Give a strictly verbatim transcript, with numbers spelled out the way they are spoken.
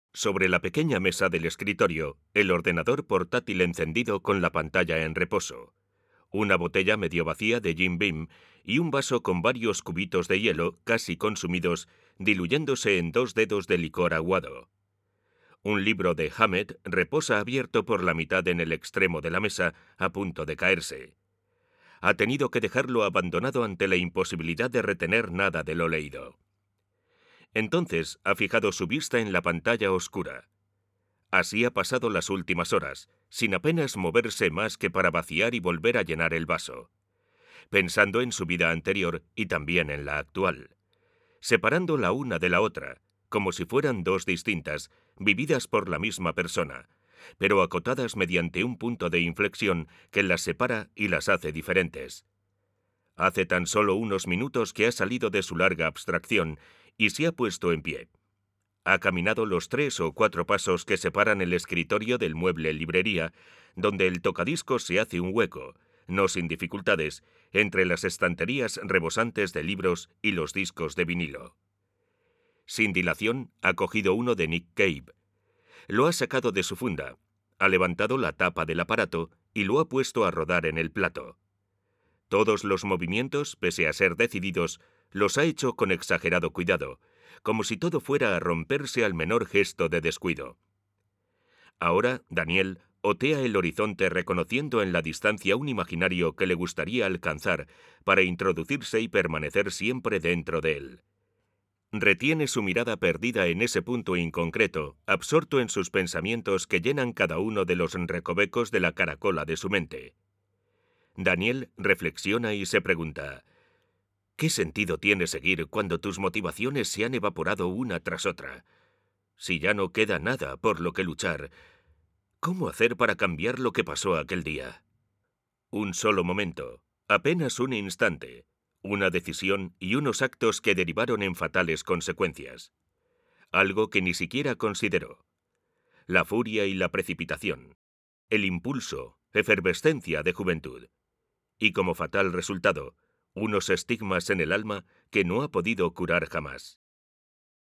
Sobre la pequeña mesa del escritorio, el ordenador portátil encendido con la pantalla en reposo, una botella medio vacía de Jim Beam y un vaso con varios cubitos de hielo casi consumidos, diluyéndose en dos dedos de licor aguado. Un libro de Hammett reposa abierto por la mitad en el extremo de la mesa, a punto de caerse. Ha tenido que dejarlo abandonado ante la imposibilidad de retener nada de lo leído. Entonces ha fijado su vista en la pantalla oscura. Así ha pasado las últimas horas, sin apenas moverse más que para vaciar y volver a llenar el vaso, pensando en su vida anterior y también en la actual, separando la una de la otra, como si fueran dos distintas, vividas por la misma persona, pero acotadas mediante un punto de inflexión que las separa y las hace diferentes. Hace tan solo unos minutos que ha salido de su larga abstracción y se ha puesto en pie. Ha caminado los tres o cuatro pasos que separan el escritorio del mueble librería, donde el tocadiscos se hace un hueco, no sin dificultades, entre las estanterías rebosantes de libros y los discos de vinilo. Sin dilación, ha cogido uno de Nick Cave. Lo ha sacado de su funda, ha levantado la tapa del aparato y lo ha puesto a rodar en el plato. Todos los movimientos, pese a ser decididos, los ha hecho con exagerado cuidado, como si todo fuera a romperse al menor gesto de descuido. Ahora, Daniel otea el horizonte reconociendo en la distancia un imaginario que le gustaría alcanzar para introducirse y permanecer siempre dentro de él. Retiene su mirada perdida en ese punto inconcreto, absorto en sus pensamientos que llenan cada uno de los recovecos de la caracola de su mente. Daniel reflexiona y se pregunta: ¿qué sentido tiene seguir cuando tus motivaciones se han evaporado una tras otra? Si ya no queda nada por lo que luchar, ¿cómo hacer para cambiar lo que pasó aquel día? Un solo momento, apenas un instante, una decisión y unos actos que derivaron en fatales consecuencias. Algo que ni siquiera consideró. La furia y la precipitación. El impulso, efervescencia de juventud. Y como fatal resultado, unos estigmas en el alma que no ha podido curar jamás.